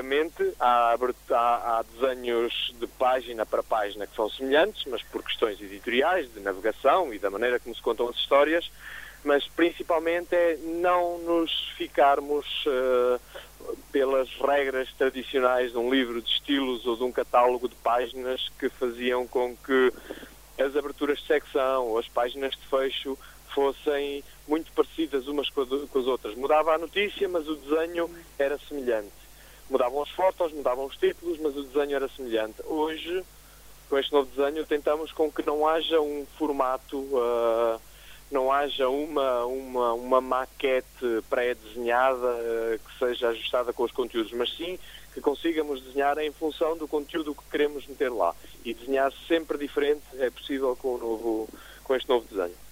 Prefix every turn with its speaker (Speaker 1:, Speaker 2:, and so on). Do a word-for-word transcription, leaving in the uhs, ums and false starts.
Speaker 1: Obviamente há, há, há desenhos de página para página que são semelhantes, mas por questões editoriais, de navegação e da maneira como se contam as histórias, mas principalmente é não nos ficarmos uh, pelas regras tradicionais de um livro de estilos ou de um catálogo de páginas que faziam com que as aberturas de secção ou as páginas de fecho fossem muito parecidas umas com as outras. Mudava a notícia, mas o desenho era semelhante. Mudavam as fotos, mudavam os títulos, mas o desenho era semelhante. Hoje, com este novo desenho, tentamos com que não haja um formato, uh, não haja uma, uma, uma maquete pré-desenhada uh, que seja ajustada com os conteúdos, mas sim que consigamos desenhar em função do conteúdo que queremos meter lá. E desenhar sempre diferente é possível com, o novo, com este novo desenho.